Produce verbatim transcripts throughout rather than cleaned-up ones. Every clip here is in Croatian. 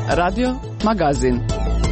Radio Magazin.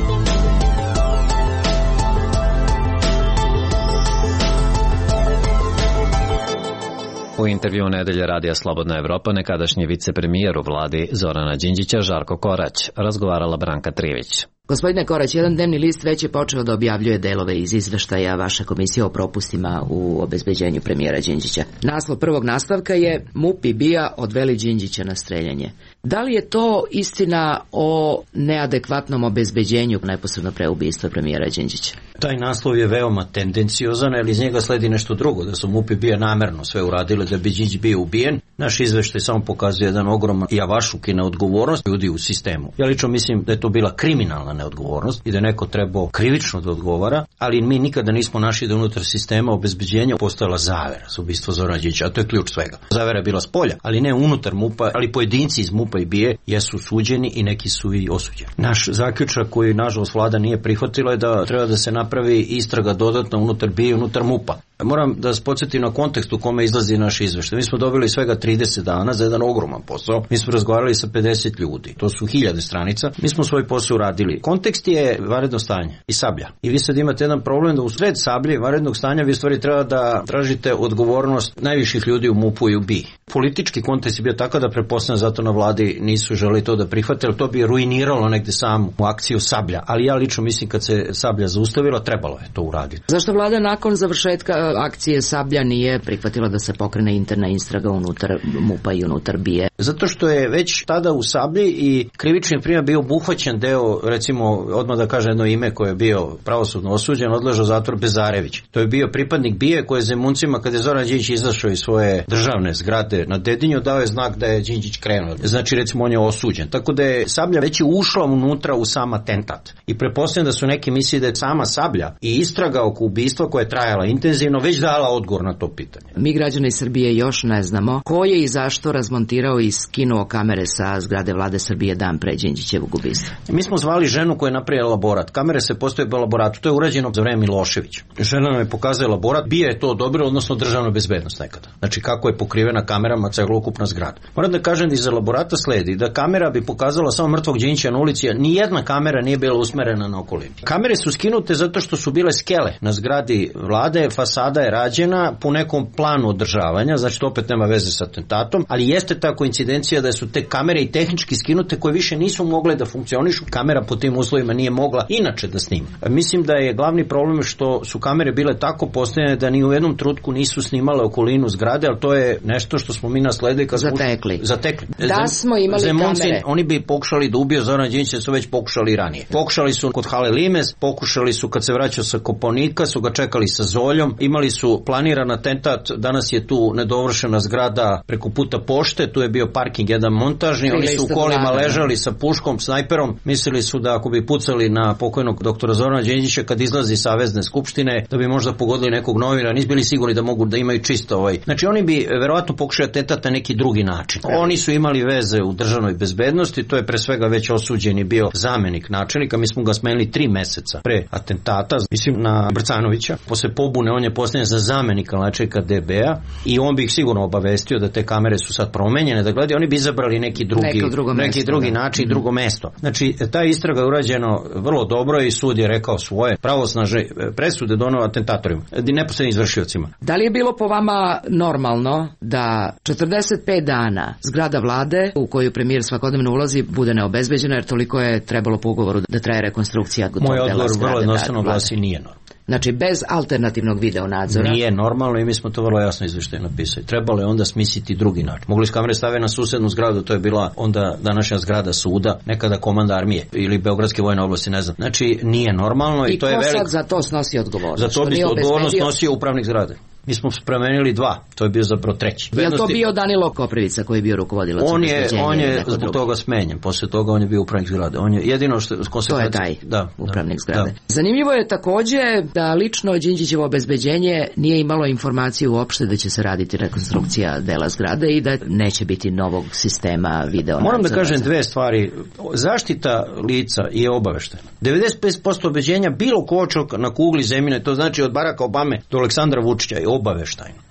U intervju Nedelje radija Slobodna Evropa nekadašnji vicepremijer u vladi Zorana Đinđića Žarko Korać razgovarala Branka Trivić. Gospodine Korać, jedan dnevni list već je počeo da objavljuje delove iz izveštaja vaše komisije o propustima u obezbeđenju premijera Đinđića. Naslov prvog nastavka je MUP i B I A odveli Đinđića na streljanje. Da li je to istina o neadekvatnom obezbeđenju neposredno pre ubistva premijera Đinđića? Taj naslov je veoma tendenciozan, ali iz njega sledi nešto drugo, da su MUP i B I A namerno sve uradile da bi Đinđić bio ubijen. Naš izveštaj samo pokazuje jedan ogroman javašluk i neodgovornost ljudi u sistemu. Ja lično mislim da je to bila kriminalna neodgovornost i da je neko trebao krivično da odgovara, ali mi nikada nismo našli da unutar sistema obezbeđenja postojala zavera za ubistvo Zorana Đinđića, a to je ključ svega. Zavera je bila spolja, ali ne unutar MUP-a, ali pojedinci iz MUP-a i B I A jesu suđeni i neki su i osuđeni. Naš zaključak koji nažalost vlada nije prihvatila je da treba da se napravi istraga dodatno unutar B I A i unutar MUP-a. Moram da vas podsjetim na kontekst u kome izlazi naš izveštaj. Mi smo dobili svega trideset dana za jedan ogroman posao. Mi smo razgovarali sa pedeset ljudi. To su hiljade stranica. Mi smo svoj posao uradili. Kontekst je vanredno stanje i Sablja. I vi sad imate jedan problem da u sred Sablje i vanrednog stanja vi stvari treba da tražite odgovornost najviših ljudi u MUP-u i u B I A. Politički kontekst je bio tako da pretpostavljam zato na vladi nisu želi to da prihvate, ali to bi ruiniralo negde samu akciju Sablja. Ali ja lično mislim kad se Sablja zaustavila, trebalo je to uraditi. Zašto vlada nakon završetka akcije Sablja nije prihvatila da se pokrene interna istraga unutar MUP-a i unutar B I A? Zato što je već tada u Sablji i krivični prijem bio obuhvaćen deo, recimo, odmah da kaže jedno ime koje je bio pravosudno osuđen, odležao zatvor Bezarević. To je bio pripadnik B I A koji je Zemuncima, kada je Zoran Đinđić izašao iz svoje državne zgrade na Dedinju, dao je znak da je Đinđić krenuo. Znači, recimo, on je osuđen. Tako da je Sablja već ušla unutra u sam atentat. I pretpostavljam da su neki mislili da je sama Sablja i istraga oko ubistva koja je trajala intenzivno već dala odgovor na to pitanje. Mi građani Srbije još ne znamo ko je i zašto razmontirao i skinuo kamere sa zgrade vlade Srbije dan pre Đinđićevog ubistva. Mi smo zvali ženu koja je napravila laborat. Kamere se postoje po laboratu. To je urađeno za vreme Miloševića. Žena nam je pokazala laborat. B I A je to odobrila, odnosno državna bezbednost nekada. Znači kako je pokrivena kamerama celokupna zgrada. Moram da kažem da iza laborata sledi da kamera bi pokazala samo mrtvog Đinđića na ulici, a ni jedna kamera nije bila usmerena na okolinu. Kamere su skinute zato što su bile skele na zgradi vlade, fasada je rađena po nekom planu održavanja, znači to opet nema veze sa atentatom, ali jeste ta koincidencija da su te kamere i tehnički skinute koje više nisu mogle da funkcionišu. Kamera po tim uslovima nije mogla inače da snima. Mislim da je glavni problem što su kamere bile tako postavljene da ni u jednom trenutku nisu snimale okolinu zgrade, ali to je nešto što smo mi nasledili kad smo zatekli. zatekli. Da smo imali Zemunci, kamere. Oni bi pokušali da ubiju Zorana Đinđića, su već pokušali i ranije. Pokušali su kod Hale Limes, pokušali su kad se vraćao sa Kopaonika, su ga čekali sa Zoljom, imali su planiran atentat, danas je tu nedovršena zgrada preko puta pošte, tu je bio parking jedan montažni, oni su u kolima ležali sa puškom, snajperom, mislili su da ako bi pucali na pokojnog doktora Zorana Đinđića kad izlazi iz Savezne skupštine, da bi možda pogodili nekog novina, nisu bili sigurni da mogu da imaju čisto ovaj. Znači oni bi verovatno pokušali atentat na neki drugi način. Oni su imali veze u državnoj bezbednosti, to je pre svega već osuđeni bio zamenik načelnika, mi smo ga smenili tri meseca pre atentata, mislim na Brcanovića, posle pobune on je postavljen za zamenika načelnika D B A i on bi ih sigurno obavestio da te kamere su sad promenjene, da gledaju, oni bi izabrali neki drugi, neki drugi mesto, način, da. drugo mesto. Znači, ta istraga je urađena vrlo dobro i sud je rekao svoje pravosnažne presude doneo atentatorima, neposrednim izvršiocima. Da li je bilo po vama normalno da četrdeset pet dana zgrada vlade u koju premijer svakodnevno ulazi bude neobezbeđena jer toliko je trebalo po ugovoru da traje rekonstrukcija tog dela zgrade? Moj odgovor vrlo jednostavno glasi nije normalno. Znači, bez alternativnog video nadzora? Nije normalno i mi smo to vrlo jasno izveštaj napisali. Trebalo je onda smisliti drugi način. Mogli su kamere staviti na susednu zgradu, to je bila onda današnja zgrada suda, nekada komanda armije ili Beogradske vojne oblasti, ne znam. Znači, nije normalno i, I to je veliko. I ko sad za to snosi odgovornost? Za to bi odgovornost nosio upravnik zgrade. Mi smo promenili dva, to je bio zapravo treći. Je li to bio Danilo Koprivica koji je bio rukovodilac? On je, on je zbog drugi. toga smenjen, posle toga on je bio upravnik zgrade. On je jedino što... To je taj da, upravnik da, zgrade. Da. Zanimljivo je takođe da lično Đinđićevo obezbeđenje nije imalo informaciju uopšte da će se raditi rekonstrukcija dela zgrade i da neće biti novog sistema video nadzora. Moram da kažem dve stvari. Zaštita lica je obaveštena. devedeset pet posto obeđenja bilo ko na kugli zemljine, to znači od Baraka Obame do Aleksandra Vučića je obaveštajno.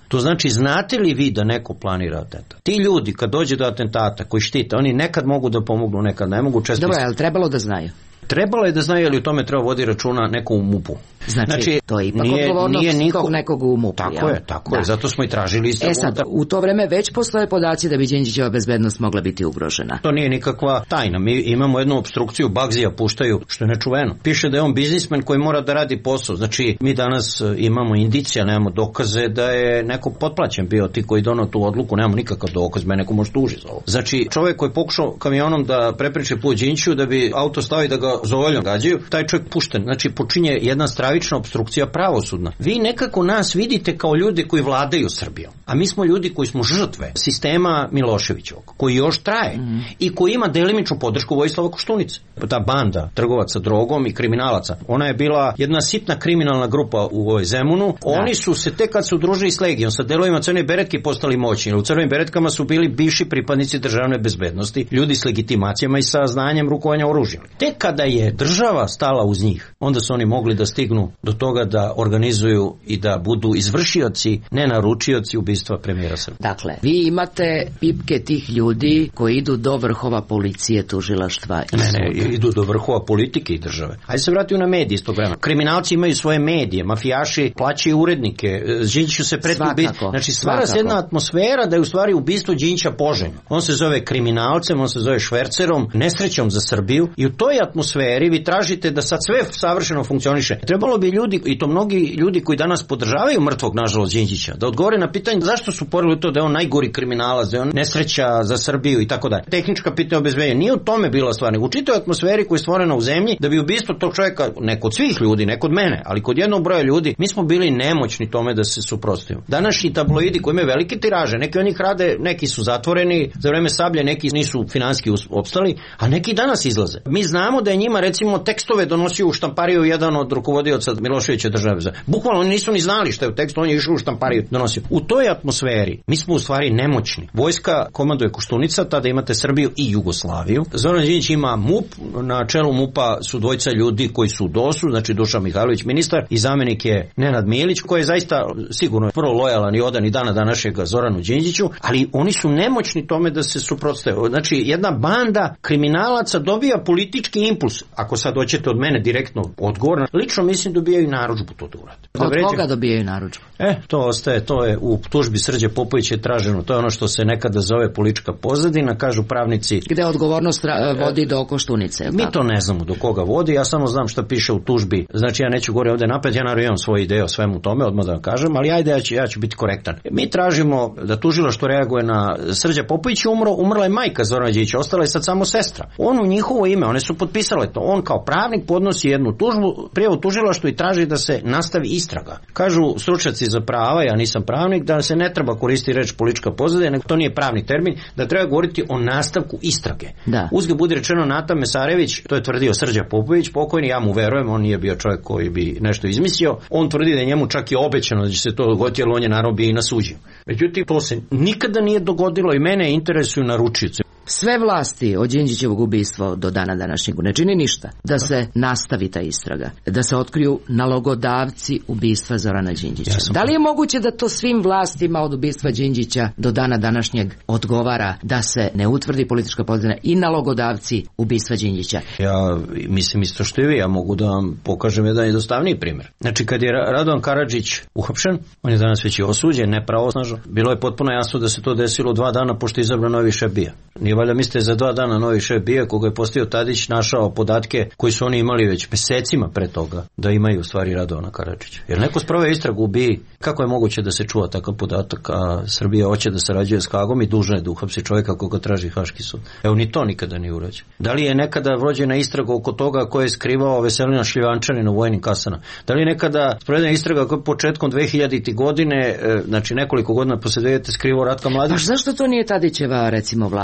To znači, znate li vi da neko planira atentat? Ti ljudi kad dođe do atentata koji štite, oni nekad mogu da pomognu, nekad ne mogu. Često. Dobro, je li trebalo da znaju? Trebalo je da znaju, ali u tome treba vodi računa neko u MUP-u. Znači, znači to je ipak nije, odgovornost nije niko... tog nekog u MUP-u. Tako jel? je, tako da. je, zato smo i tražili istragu. E sad, u to vreme već postoje podaci da bi Đinđićeva bezbednost mogla biti ugrožena. To nije nikakva tajna. Mi imamo jednu opstrukciju, Bagzija puštaju, što je nečuveno. Piše da je on biznismen koji mora da radi posao. Znači, mi danas imamo indicija, nemamo dokaze da je neko potplaćen bio, ti koji donao tu odluku, nemamo nikakav dokaz, me neko može tuži za ovo. Znači, čovjek koji je pokušao kamionom da prepriče put Đinđiću, da bi auto stavi da ga zovoljno gađaju, taj čovjek pušten. Znači, počinje jedna stravična opstrukcija pravosudna. Vi nekako nas vidite kao ljude koji vladaju Srbijom, a mi smo ljudi koji smo žrtve sistema Miloševićevog, koji još traje mm. i koji ima delimičnu podršku Vojislava Koštunice. Ta banda trgovaca drogom i kriminalaca, ona je bila jedna sitna kriminalna grupa u ovoj Zemunu. Da. Oni su se tek kad su udružili s Legijom, sa delovima Crne beretke postali moćni. U Crvenim beretkama su bili bivši pripadnici državne bezbednosti, ljudi s legitimacijama i sa znanjem rukovanja oružjem. Tek kada je država stala uz njih, onda su oni mogli da stignu do toga da organizuju i da budu izvršioci, ne naručioci ubistva premijera Srbije. Dakle, vi imate pipke tih ljudi koji idu do vrhova policije, tužilaštva i ne, ne, idu do vrhova politike i države. Hajde se vratimo na medije iz tog vremena. Kriminalci imaju svoje medije, mafijaši plaćaju urednike, Đinđiću se preti ubistvo. Znači, stvara se jedna atmosfera da je u stvari ubistvo Đinđića poželjno. On se zove kriminalcem, on se zove švercerom, nesrećom za Srbiju i u toj atmosferi vi tražite da sad sve savršeno funkcioniše. Trebalo bi ljudi, i to mnogi ljudi koji danas podržavaju mrtvog, nažalost, Đinđića, da odgovore na pitanje zašto su porili to da je on najgori kriminalac, da je on nesreća za Srbiju i tako dalje. Tehnička pitanja obezbeđenja. Nije u tome bila stvar, nego u čitoj atmosferi koja je stvorena u zemlji da bi ubistvo tog čovjeka, ne kod svih ljudi, ne kod mene, ali kod jednog broja ljudi, mi smo bili nemoćni tome da se suprotstavimo. Današnji tabloidi koji imaju velike tiraže, neki od njih rade, neki su zatvoreni za vreme Sablje, neki nisu finanski opstali, a neki danas izlaze. Mi znamo da je njima recimo tekstove donosio u štampariju jedan od rukovodioca Miloševića države. Bukvalno oni nisu ni znali šta je u tekstu, on je išao u štampariju donosio. U toj atmosferi mi smo u stvari nemoćni. Vojska komanduje Koštunica, tada imate Srbiju i Jugoslaviju. Zoran Đinđić ima MUP, na čelu MUP-a su dvojica ljudi koji su u dosu, znači Dušan Mihajlović ministar i zamenik je Nenad Milić, koji je zaista sigurno vrlo lojalan i odan i dana današnjega Zoranu Đinđiću, ali oni su nemoćni tome da se suprotstave. Znači jedna banda kriminalaca dobija politički impuls. Ako sad hoćete od mene direktno odgovor, lično mislim dobijaju narudžbu to da urade. Od vređe... koga dobijaju narudžbu? E, to ostaje, to je u tužbi Srđe Popovića je traženo, to je ono što se nekada zove politička pozadina, kažu pravnici. Gde odgovornost vodi do Koštunice? Mi to ne znamo do koga vodi, ja samo znam šta piše u tužbi, znači ja neću gore ovde napred, ja naravno imam svoje ideje o svemu tome, odmah da vam kažem, ali ajde, ja ću, ja ću biti korektan. Mi tražimo da tužilaštvo reaguje na Srđa Popović je umro, umrla je majka Zorana Đinđića, ostala je sad samo sestra. On u njihovo ime, one su potpisale to, on kao pravnik podnosi jednu tužbu, prijavu tužilaštvu i traži da se nastavi istraga. Kažu stručnjaci za prava, ja nisam pravnik, da se ne treba koristiti reč politička pozadina, nego to nije pravni termin, da treba govoriti o nastavku istrage. Da. Uzgled budi rečeno, Nata Mesarević, to je tvrdio Srđa Popović, pokojni, ja mu verujem, on nije bio čovjek koji bi nešto izmislio, on tvrdi da njemu čak i obećano da će se to dogoditi, jer on je naravno bio i nasuđio. Međutim, to se nikada nije dogodilo i mene interesuju naručioci. Sve vlasti od Đinđićevog ubistva do dana današnjeg ne čini ništa da se nastavi ta istraga, da se otkriju nalogodavci ubistva Zorana Đinđića. Ja sam... Da li je moguće da to svim vlastima od ubistva Đinđića do dana današnjeg odgovara da se ne utvrdi politička pozadina i nalogodavci ubistva Đinđića? Ja mislim isto što i vi, ja mogu da vam pokažem jedan jednostavniji primjer. Znači kad je Radovan Karadžić uhapšen, on je danas već i osuđen, nepravosnažno. Bilo je potpuno jasno da se to desilo dva dana pošto je izabran novi šef BIA. Nije valjda mislite za dva dana novi šef BIA koga je postavio Tadić našao podatke koji su oni imali već mesecima pre toga da imaju u stvari Radovana Karadžića. Jer neko sproveo istragu u BIA, kako je moguće da se čuva takav podatak, a Srbija hoće da sarađuje s Hagom i dužna je da uhapsi čovjeka koga traži Haški sud. Evo ni to nikada nije urađeno. Da li je nekada vođena istraga oko toga ko je skrivao Veselina Šljivančanina u vojnim kasama? Da li je nekada sprovedena istraga koja početkom dve hiljadite godine, znači nekoliko godina posle dve hiljadite skrivao Ratka Mladića? A zašto to nije Tadićeva recimo vlast, odnosno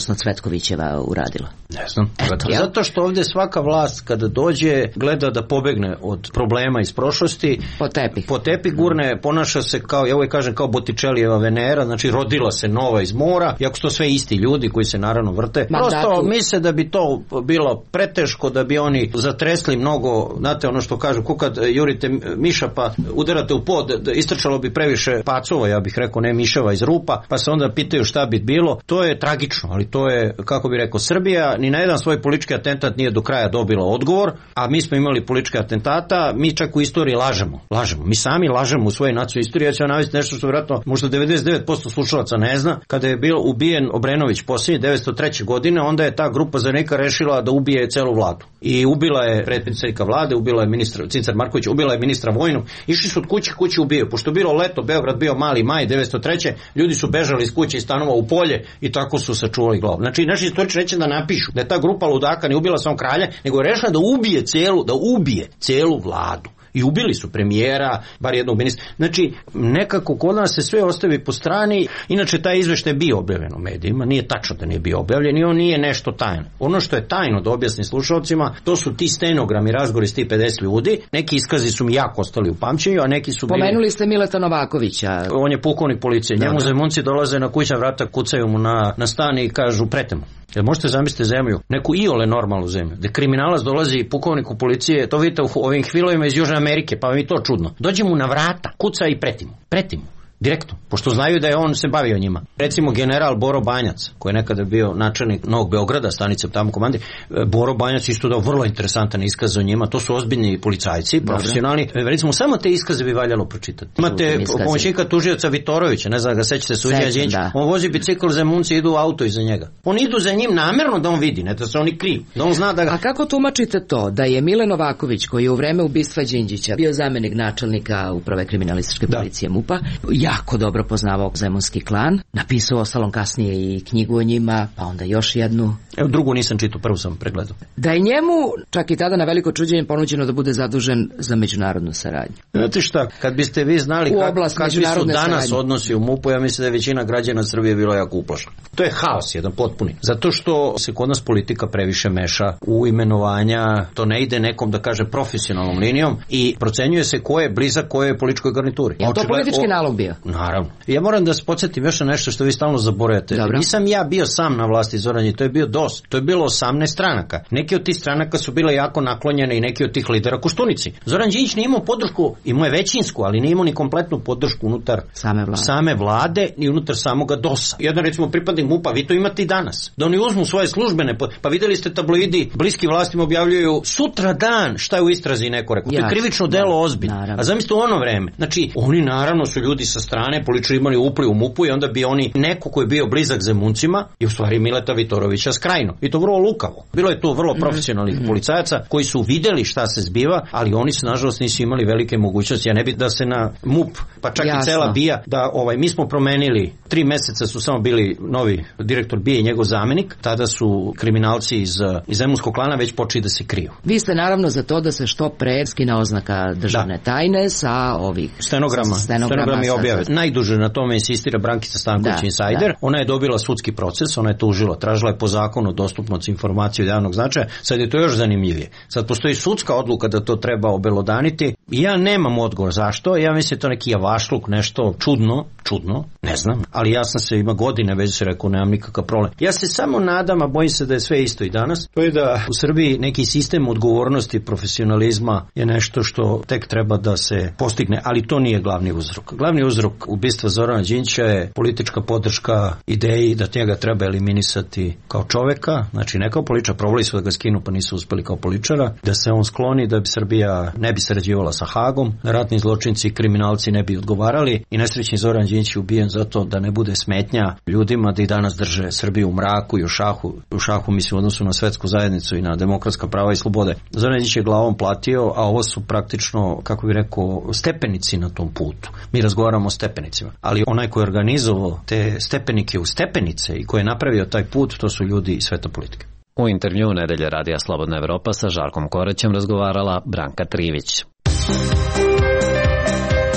odnosno Cvetkovićeva uradila? Ne znam. Eto, ja. Zato što ovdje svaka vlast kada dođe gleda da pobegne od problema iz prošlosti. Po tepih. Po tepih gurne, ponaša se kao, ja uvijek kažem, kao Botticellijeva Venera, znači rodila se nova iz mora, iako su to sve isti ljudi koji se naravno vrte. Mandatu. Prosto misle da bi to bilo preteško, da bi oni zatresli mnogo, znate ono što kažu, ko kad jurite miša pa udarate u pod, istrčalo bi previše pacova, ja bih rekao, ne miševa iz rupa, pa se onda pitaju šta bi bilo. To je tragično, ali to je, kako bi rekao, Srbija ni na jedan svoj politički atentat nije do kraja dobila odgovor, a mi smo imali političke atentata, mi čak u istoriji lažemo. Lažemo. Mi sami lažemo u svojoj nacionalnoj istoriji. Ja ću vam navesti nešto što vjerojatno možda devedeset devet posto slušalaca ne zna. Kada je bio ubijen Obrenović posljednje devetsto treće godine, onda je ta grupa zanika rešila da ubije celu vladu. I ubila je predsjednika vlade, ubila je ministra Cincar Marković, ubila je ministra vojnu. Išli su od kuće kuće ubijaju. Pošto je bilo leto, Beograd bio mali maj devetsto treće ljudi su bežali iz kuće i stanova u polje i tako su sačuvali glavu. Znači, naši istoričari neće da napišu da je ta grupa ludaka ne ubila samo kralja, nego je rešila da ubije celu, da ubije celu vladu. I ubili su premijera, bar jednog ministra. Znači, nekako kod nas se sve ostavi po strani. Inače, taj izveštaj je bio objavljen u medijima. Nije tačno da nije bio objavljen i on nije nešto tajno. Ono što je tajno da objasnim slušalcima, to su ti stenogrami, razgovori s ti pedeset ljudi. Neki iskazi su mi jako ostali u pamćenju, a neki su bili... Pomenuli ste Mileta Novakovića. On je pukovnik policije. Da, Njemu da. zemunci dolaze na kućna vrata, kucaju mu na, na stan i kažu pretemo. Jel možete zamisliti zemlju, neku iole normalnu zemlju, gde kriminalac dolazi pukovniku policije, to vidite u ovim hvilovima iz Južne Amerike, pa vam je to čudno. Dođe mu na vrata, kuca i preti mu. Preti mu. Direktno, pošto znaju da je on se bavio njima. Recimo general Boro Banjac, koji je nekada bio načelnik Novog Beograda, stanice tamo komandi, Boro Banjac isto dao vrlo interesantan iskaz o njima, to su ozbiljni policajci, profesionalni. Recimo, samo te iskaze bi valjalo pročitati. Imate pomoćnika tužioca Vitorovića, ne znam ga sećate, Sudija Đinđić, on vozi bicikl, zemunci idu u auto iza njega. On idu za njim namerno da on vidi, ne da se oni krivi, da on zna da ga... A kako tumačite to da je Mile Novaković, koji je u vreme ubistva Đinđića bio zamenik načelnika uprave kriminalističke policije MUP-a, jako dobro poznavao zemunski klan, napisao ostalom kasnije i knjigu o njima, pa onda još jednu. Evo, drugu nisam čitao, prvu sam pregledao. Da je njemu, čak i tada na veliko čuđenje, ponuđeno da bude zadužen za međunarodnu saradnju. Znate šta, kad biste vi znali kak, kakvi su danas saradnje. Odnosi u MUP-u, ja mislim da je većina građana Srbije bilo jako uplašena. To je haos jedan potpuni. Zato što se kod nas politika previše meša u imenovanja, to ne ide nekom da kaže profesionalnom linijom i procenjuje se ko je blizak kojoj političkoj garnituri. Je to politički nalog bio? Naravno. Ja moram da se podsjetim još na nešto što vi stalno zaboravljate. Dobro. Nisam ja bio sam na vlasti, Zoran, to je bio D O S. To je bilo osamnaest stranaka. Neki od tih stranaka su bile jako naklonjene i neki od tih lidera Koštunici. Zoran Đinđić nije imao podršku, imao je većinsku, ali nije imao ni kompletnu podršku unutar same vlade, same vlade ni unutar samoga D O S-a. Jedan recimo pripadnik MUP-a, vi to imate i danas. Da oni uzmu svoje službene, pa vidjeli ste tabloidi, bliski vlastima objavljuju sutra dan šta je u istrazi neko rekao. To je krivično delo ozbiljno. A zamislite u ono vreme. Znači, oni naravno su ljudi sa strane, političari imali upliv u MUP-u i onda bi oni, neko koji je bio blizak zemuncima, i u stvari Mileta Vitorovića skrajno. I to vrlo lukavo. Bilo je to vrlo profesionalnih mm-hmm. policajaca koji su videli šta se zbiva, ali oni su nažalost nisu imali velike mogućnosti. Ja ne bi da se na MUP, pa čak Jasno. i cela B I A, da ovaj, mi smo promenili, tri meseca su samo bili novi direktor B I A i njegov zamenik, tada su kriminalci iz, iz zemunskog klana već počeli da se kriju. Vi ste naravno za to da se što pre skine oznaka državne da. tajne sa ovih stenograma, stenograma stenogrami objave. Najduže na tome insistira Brankica Stanković Insider. Da. Ona je dobila sudski proces, ona je tužila, tražila je po zakonu dostupnost informacije od javnog značaja. Sad je to još zanimljivije. Sad postoji sudska odluka da to treba obelodaniti. Ja nemam odgovor zašto. Ja mislim da je to neki javašluk, nešto čudno, čudno, ne znam, ali ja sam se ima godine već se rekao, nemam nikakav problem. Ja se samo nadam, a bojim se da je sve isto i danas. To je da u Srbiji neki sistem odgovornosti i profesionalizma je nešto što tek treba da se postigne, ali to nije glavni uzrok. Glavni uzrok ubistva Zorana Đinđića je politička podrška ideji da njega treba eliminisati kao čoveka, znači ne kao političara, probali su da ga skinu pa nisu uspeli kao političara, da se on skloni, da bi Srbija ne bi sarađivala sa Hagom, da ratni zločinci i kriminalci ne bi odgovarali i nesrećni Zoran Đinđić je ubijen zato da ne bude smetnja ljudima da i danas drže Srbiju u mraku i u šahu, u šahu mislim u odnosu na svetsku zajednicu i na demokratska prava i slobode. Zoran Đinđić je glavom platio, a ovo su praktično, kako bih rekao, stepenici na tom putu. Mi razgovaramo o stepenicima, ali onaj koji je organizovao te stepenike u stepenice i koji je napravio taj put, to su ljudi iz sveta politike. U intervjuu Nedelje radija Slobodna Evropa sa Žarkom Koraćem razgovarala Branka Trivić.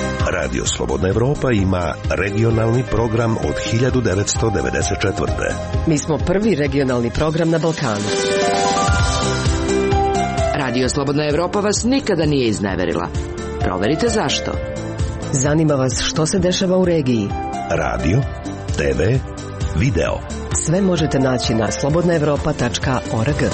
Radio Slobodna Evropa ima regionalni program od hiljadu devetsto devedeset četvrte. Mi smo prvi regionalni program na Balkanu. Radio Slobodna Evropa vas nikada nije izneverila. Proverite zašto. Zanima vas što se dešava u regiji. Radio, te ve, video. Sve možete naći na slobodna evropa tačka org.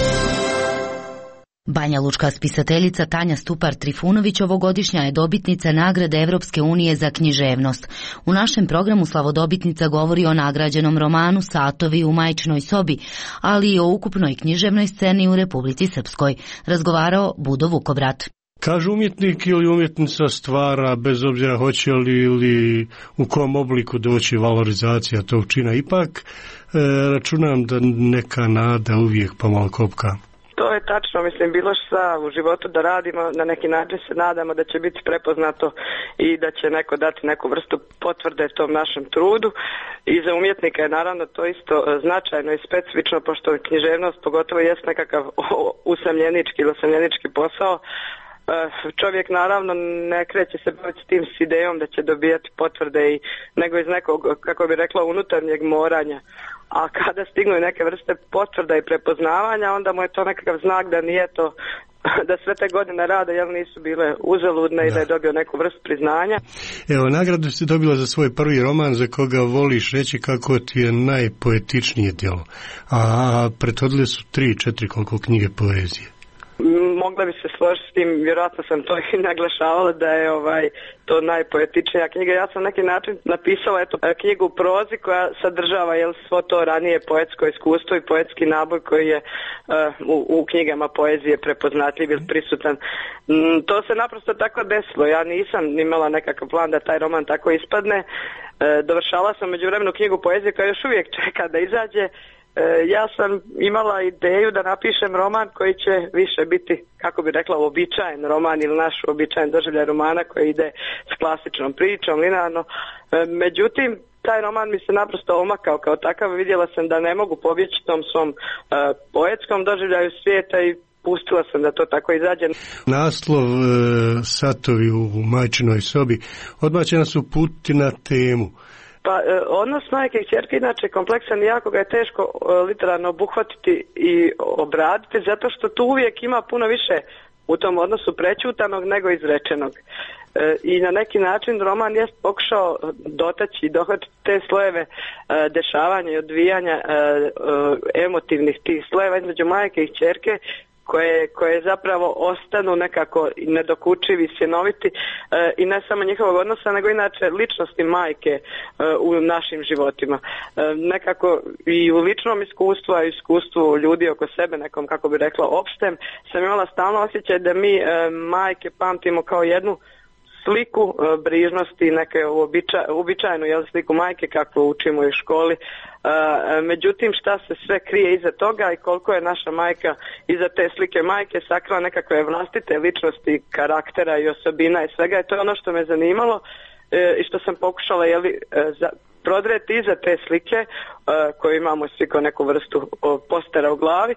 Banjalučka spisateljica Tanja Stupar-Trifunović ovogodišnja je dobitnica nagrade Evropske unije za književnost. U našem programu slavodobitnica govori o nagrađenom romanu Satovi u majčinoj sobi, ali i o ukupnoj književnoj sceni u Republici Srpskoj. Razgovarao Budo Vukobrat. Kažu umjetnik ili umjetnica stvara bez obzira hoće li ili u kom obliku doći valorizacija tog čina. Ipak e, računam da neka nada uvijek pomalo kopka. To je tačno, mislim, bilo šta u životu da radimo, na neki način se nadamo da će biti prepoznato i da će neko dati neku vrstu potvrde tom našem trudu. I za umjetnika je naravno to isto značajno i specifično, pošto književnost pogotovo jest nekakav usamljenički ili usamljenički posao. Čovjek naravno ne kreće se baviti s tim s idejom da će dobijati potvrde i nego iz nekog, kako bi rekla, unutarnjeg moranja. A kada stignu neke vrste potvrda i prepoznavanja, onda mu je to nekakav znak da nije to, da sve te godine rada jel nisu bile uzaludne i da je dobio neku vrstu priznanja. Evo, nagradu si dobila za svoj prvi roman za koga voliš reći kako ti je najpoetičnije djelo. A prethodile su tri, četiri koliko knjige poezije. Mogla bi se složiti s tim, vjerojatno sam to i naglašavala da je ovaj to najpoetičnija knjiga. Ja sam na neki način napisala eto knjigu u prozi koja sadržava jel svo to ranije poetsko iskustvo i poetski naboj koji je uh, u, u knjigama poezije prepoznatljiv ili prisutan. Mm, to se naprosto tako desilo. Ja nisam imala nekakav plan da taj roman tako ispadne. Uh, dovršala sam međuvremenu knjigu poezije koja još uvijek čeka da izađe. Ja sam imala ideju da napišem roman koji će više biti, kako bi rekla, uobičajen roman ili naš uobičajen doživljaj romana koji ide s klasičnom pričom, linearno. Međutim, taj roman mi se naprosto omakao kao takav. Vidjela sam da ne mogu pobjeći tom svom uh, poetskom doživljaju svijeta i pustila sam da to tako izađe. Naslov e, Satovi u majčinoj sobi odbačena su puti na temu. Pa odnos majke i kćerke inače kompleksan i jako ga je teško literarno obuhvatiti i obraditi zato što tu uvijek ima puno više u tom odnosu prećutanog nego izrečenog. E, I na neki način roman je pokušao dotaći i dohvatiti te slojeve e, dešavanja i odvijanja e, e, emotivnih tih slojeva između majke i kćerke koje, koje zapravo ostanu nekako nedokučivi, sjenoviti e, i ne samo njihovog odnosa, nego inače ličnosti majke e, u našim životima. E, nekako i u ličnom iskustvu, a i iskustvu ljudi oko sebe, nekom, kako bi rekla, opštem, sam imala stalno osjećaj da mi e, majke pamtimo kao jednu sliku e, brižnosti, neke uobičaj, uobičajenu jel, sliku majke kakvu učimo u školi. E, međutim, šta se sve krije iza toga i koliko je naša majka iza te slike majke sakrila nekakve vlastite ličnosti, karaktera i osobina i svega. I to je ono što me zanimalo e, i što sam pokušala jeli, e, za, prodreti iza te slike e, koju imamo svi kao neku vrstu o, postera u glavi.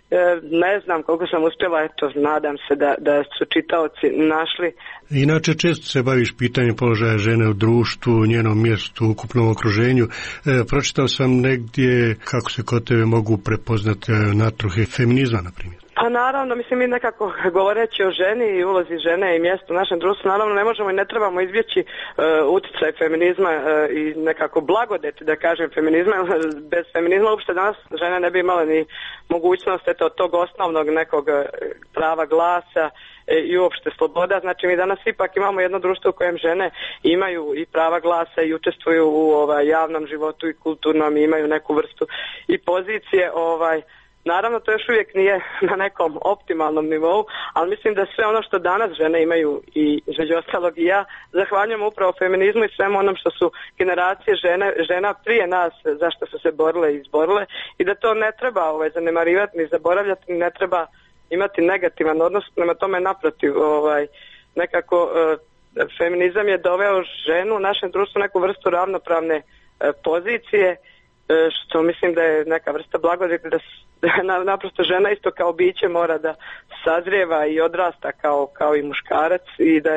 Ne znam koliko sam uspjela, eto, nadam se da, da su čitaoci našli. Inače, često se baviš pitanjem položaja žene u društvu, njenom mjestu, u ukupnom okruženju. E, pročitao sam negdje kako se kod tebe mogu prepoznati natruhe feminizma, na primjer. Pa naravno, mislim, mi nekako govoreći o ženi i ulozi žene i mjestu u našem društvu, naravno ne možemo i ne trebamo izbjeći uh, utjecaj feminizma uh, i nekako blagodeti, da kažem, feminizma. Bez feminizma uopšte danas žene ne bi imale ni mogućnost eto, tog osnovnog nekog prava glasa i uopšte sloboda. Znači mi danas ipak imamo jedno društvo u kojem žene imaju i prava glasa i učestvuju u ovaj, javnom životu i kulturnom i imaju neku vrstu i pozicije ovaj. Naravno, to još uvijek nije na nekom optimalnom nivou, ali mislim da sve ono što danas žene imaju i između ostalog i ja, zahvaljujem upravo feminizmu i svemu onom što su generacije žene, žena prije nas zašto su se borile i izborile i da to ne treba ovaj, zanemarivati ni zaboravljati, ne treba imati negativan odnos, nema tome naprotiv. Ovaj, nekako eh, feminizam je doveo ženu u našem društvu neku vrstu ravnopravne eh, pozicije, što mislim da je neka vrsta blagodati da naprosto žena isto kao biće mora da sazrijeva i odrasta kao, kao i muškarac i da je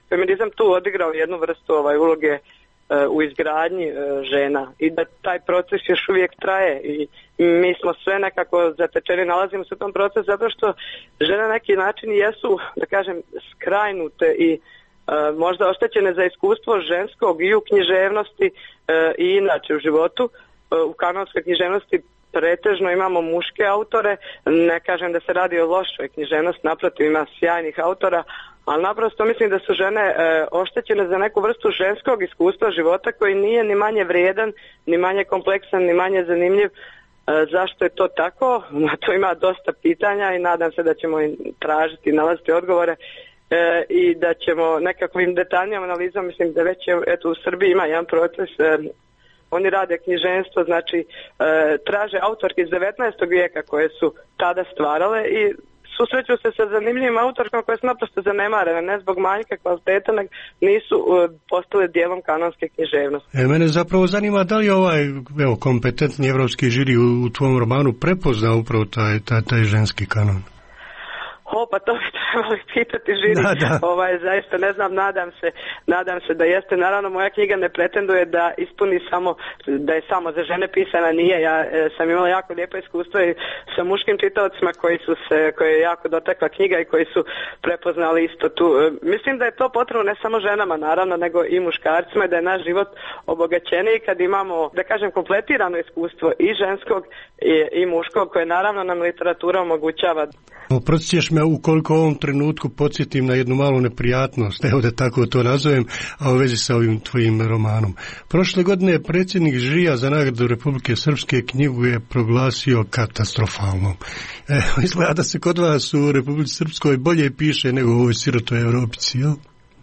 feminizam tu odigrao jednu vrstu ovaj, uloge u izgradnji žena i da taj proces još uvijek traje i mi smo sve nekako zatečeni, nalazimo se u tom procesu zato što žene na neki način jesu, da kažem, skrajnute i možda oštećene za iskustvo ženskog i u književnosti i inače u životu. U kanonskoj književnosti pretežno imamo muške autore, ne kažem da se radi o lošoj književnosti, naprotiv ima sjajnih autora, ali naprosto mislim da su žene e, oštećene za neku vrstu ženskog iskustva života koji nije ni manje vrijedan, ni manje kompleksan, ni manje zanimljiv. E, zašto je to tako? Na to ima dosta pitanja i nadam se da ćemo tražiti i nalaziti odgovore e, i da ćemo nekakvim detaljnijom analizom, mislim da već je, eto, u Srbiji ima jedan proces, e, oni rade književstvo, znači e, traže autorke iz devetnaestog vijeka koje su tada stvarale i susreću se sa zanimljivim autorkama koje su naprosto zanemarene, ne zbog manjka kvaliteta, nego nisu uh, postale dijelom kanonske književnosti. E, mene zapravo zanima da li ovaj evo, kompetentni evropski žiri u, u tvom romanu prepoznao upravo taj, taj, taj ženski kanon? O, pa to bi trebali pitati žiri. Da, da. Ovaj, zaista ne znam, nadam se, nadam se da jeste. Naravno, moja knjiga ne pretenduje da ispuni samo, da je samo za žene pisana, nije. Ja e, sam imala jako lijepo iskustvo i sa muškim čitaocima koji su se, koji je jako dotekla knjiga i koji su prepoznali isto tu. E, mislim da je to potrebno ne samo ženama, naravno, nego i muškarcima i da je naš život obogaćeniji kad imamo, da kažem, kompletirano iskustvo i ženskog i, i muškog, koje naravno nam literatura omogućava. Oprostit me ukoliko u ovom trenutku podsjetim na jednu malu neprijatnost, evo da tako to nazovem, a u vezi sa ovim tvojim romanom. Prošle godine je predsjednik žirija za nagradu Republike Srpske knjigu je proglasio katastrofalnom. Evo, izgleda da se kod vas u Republici Srpskoj bolje piše nego u ovoj sirotoj Europici, jel?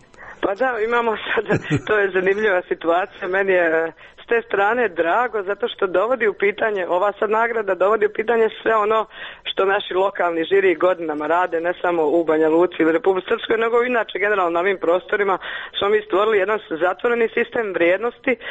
Pa da, imamo sad, to je zanimljiva situacija, meni je s te strane drago zato što dovodi u pitanje, ova sad nagrada dovodi u pitanje sve ono što naši lokalni žiri godinama rade, ne samo u Banja Luci ili Republici Srpskoj, nego inače generalno na ovim prostorima smo mi stvorili jedan zatvoreni sistem vrijednosti e,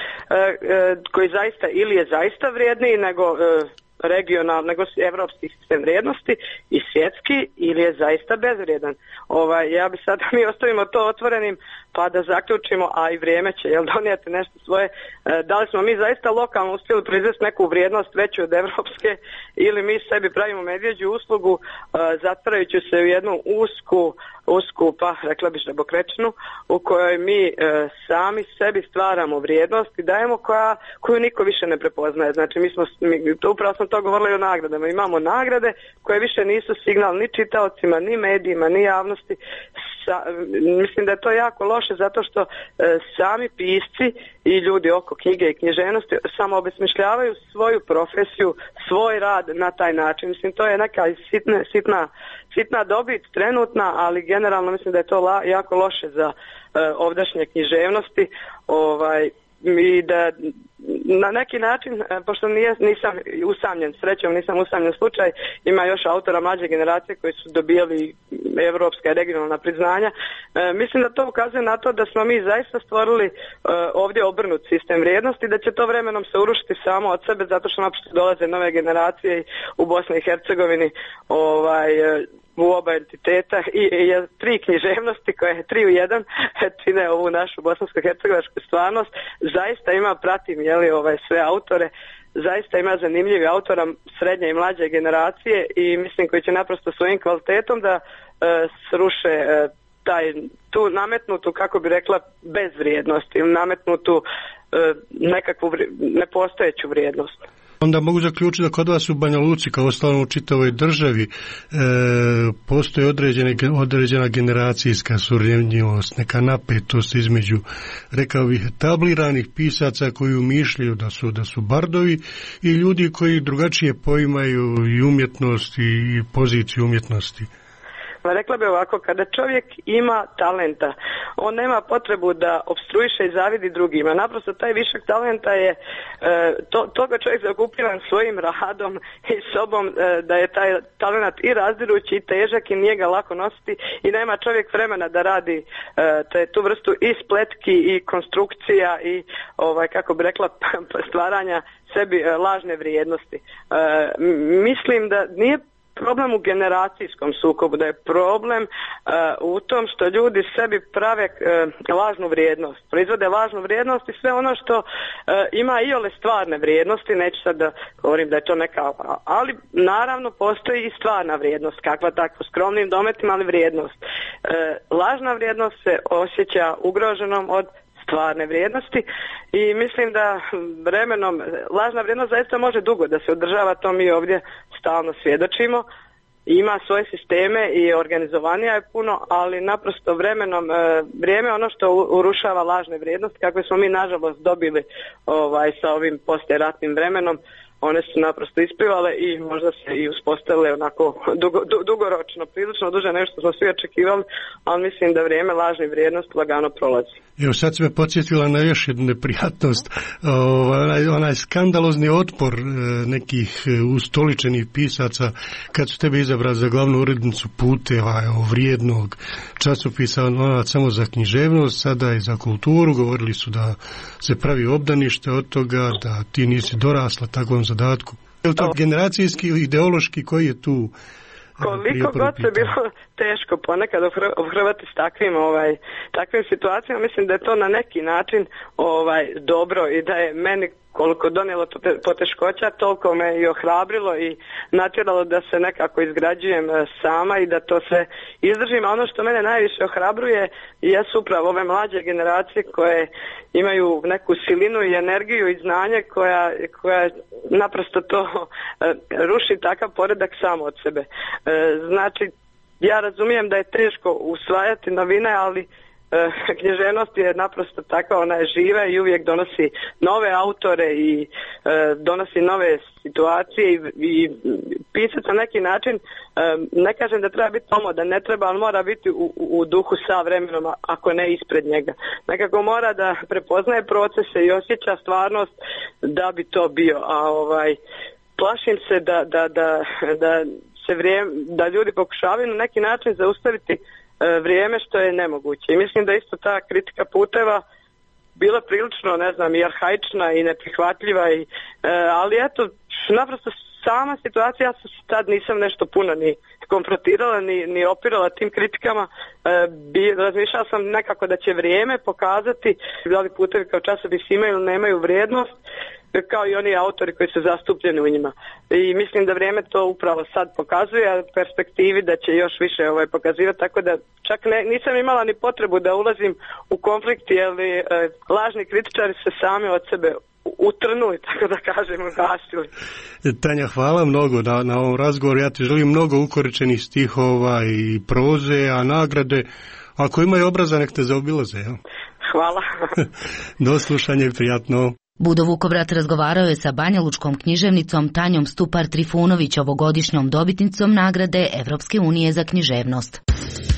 e, koji zaista ili je zaista vrijedniji nego e, regionalni, nego evropski sistem vrijednosti i svjetski ili je zaista bezvrijedan. Ovaj, ja bi sad, mi ostavimo to otvorenim pa da zaključimo, a i vrijeme će jel, donijeti nešto svoje. E, da li smo mi zaista lokalno uspjeli proizvesti neku vrijednost veću od evropske ili mi sebi pravimo medvjeđu uslugu e, zatvarajući se u jednu usku, usku pa rekla bi žabokrečnu u kojoj mi e, sami sebi stvaramo vrijednost i dajemo koja, koju niko više ne prepoznaje. Znači mi smo, mi, to upravo sam to govorila o nagradama. Imamo nagrade koje više nisu signal ni čitaocima, ni medijima, ni javnosti. Sa, mislim da je to jako loše zato što e, sami pisci i ljudi oko knjige i književnosti samo obesmišljavaju svoju profesiju, svoj rad na taj način. Mislim, to je neka sitne, sitna, sitna dobit trenutna, ali generalno mislim da je to la, jako loše za e, ovdašnje književnosti. Ovaj, i da na neki način, pošto nije, nisam usamljen, srećom nisam usamljen slučaj, ima još autora mlađe generacije koji su dobijali evropska i regionalna priznanja. E, mislim da to ukazuje na to da smo mi zaista stvorili e, ovdje obrnut sistem vrijednosti, da će to vremenom se urušiti samo od sebe, zato što naprosto dolaze nove generacije u Bosni i Hercegovini, ovaj, u oba entiteta i, i tri književnosti koje je tri u jedan čine ovu našu bosansko-hercegovačku stvarnost. Zaista ima, pratim jeli, ovaj, sve autore, zaista ima zanimljivi autora srednje i mlađe generacije i mislim koji će naprosto svojim kvalitetom da e, sruše e, taj, tu nametnutu, kako bi rekla, bezvrijednost ili nametnutu e, nekakvu vri, nepostojeću vrijednost. Onda mogu zaključiti da kod vas u Banja Luci, kao ostalo u čitavoj državi, e, postoji određene, određena generacijska surjevnjivost, neka napetost između, rekao bih, etabliranih pisaca koji umišljaju da su, da su bardovi i ljudi koji drugačije poimaju i umjetnost i poziciju umjetnosti. Rekla bi ovako, kada čovjek ima talenta, on nema potrebu da opstruiše i zavidi drugima. Naprosto taj višak talenta je, e, to, toga čovjek zakupljivan svojim radom i sobom, e, da je taj talent i razdirući i težak i nije ga lako nositi i nema čovjek vremena da radi e, te, tu vrstu i spletki i konstrukcija i, ovaj, kako bi rekla, stvaranja sebi e, lažne vrijednosti. E, mislim da nije problem u generacijskom sukobu, da je problem uh, u tom što ljudi sebi prave uh, lažnu vrijednost, proizvode lažnu vrijednost i sve ono što uh, ima i ole stvarne vrijednosti, neću sad da govorim da je to neka, ali naravno postoji i stvarna vrijednost, kakva takva, skromnim dometima, ali vrijednost. Uh, lažna vrijednost se osjeća ugroženom od stvarne vrijednosti i mislim da vremenom lažna vrijednost zaista može dugo da se održava, to mi ovdje stalno svjedočimo, ima svoje sisteme i organizovanija je puno, ali naprosto vremenom vrijeme ono što urušava lažne vrijednosti kakve smo mi nažalost dobili ovaj, sa ovim poslijeratnim vremenom, one su naprosto isplivale i možda se i uspostavile onako dugo, du, dugoročno, prilično duže nešto smo svi očekivali, ali mislim da vrijeme lažnih vrijednosti lagano prolazi. Evo sad se me podsjetila na još jednu neprijatnost, onaj, onaj skandalozni otpor nekih ustoličenih pisaca kad su tebe izabrali za glavnu urednicu Puteva, evo, vrijednog časopisa, ona samo za književnost, sada i za kulturu, govorili su da se pravi obdanište od toga, da ti nisi dorasla takvom zadatku. Je li to generacijski, ideološki, koji je tu? Koliko god se bilo teško ponekad obhrvati s takvim, ovaj, takvim situacijama, mislim da je to na neki način ovaj, dobro i da je meni koliko donijelo to poteškoća, toliko me i ohrabrilo i natjeralo da se nekako izgrađujem sama i da to sve izdržim. A ono što mene najviše ohrabruje jesu upravo ove mlađe generacije koje imaju neku silinu i energiju i znanje koja, koja naprosto to ruši takav poredak samo od sebe. Znači, ja razumijem da je teško usvajati novine, ali književnost je naprosto takva, ona je živa i uvijek donosi nove autore i e, donosi nove situacije i, i pisati na neki način, e, ne kažem da treba biti pomodan, ne treba, ali mora biti u, u duhu sa vremenom, ako ne ispred njega. Nekako mora da prepoznaje procese i osjeća stvarnost da bi to bio, a ovaj, plašim se da, da, da, da se vrijeme, da ljudi pokušavaju na neki način zaustaviti vrijeme što je nemoguće. I mislim da isto ta kritika Puteva bila prilično, ne znam, i arhaična i neprihvatljiva, i, e, ali eto, naprosto sama situacija, ja sad nisam nešto puno ni konfrontirala, ni, ni opirala tim kritikama, e, bi, razmišljala sam nekako da će vrijeme pokazati da li Putevi kao časopis imaju ili nemaju vrijednost, kao i oni autori koji su zastupljeni u njima. I mislim da vrijeme to upravo sad pokazuje, a u perspektivi da će još više ovaj, pokazivati, tako da čak ne, nisam imala ni potrebu da ulazim u konflikt, jer e, lažni kritičari se sami od sebe utrnuli, tako da kažem, ugasili. Tanja, hvala mnogo na, na ovom razgovoru. Ja ti želim mnogo ukoričenih stihova i proze, a nagrade, ako imaju obraza, nek te zaobilaze. Ja? Hvala. Do slušanja i prijatno. Budo Vukovrat razgovarao je sa banjalučkom književnicom Tanjom Stupar Trifunović, ovogodišnjom dobitnicom nagrade Evropske unije za književnost.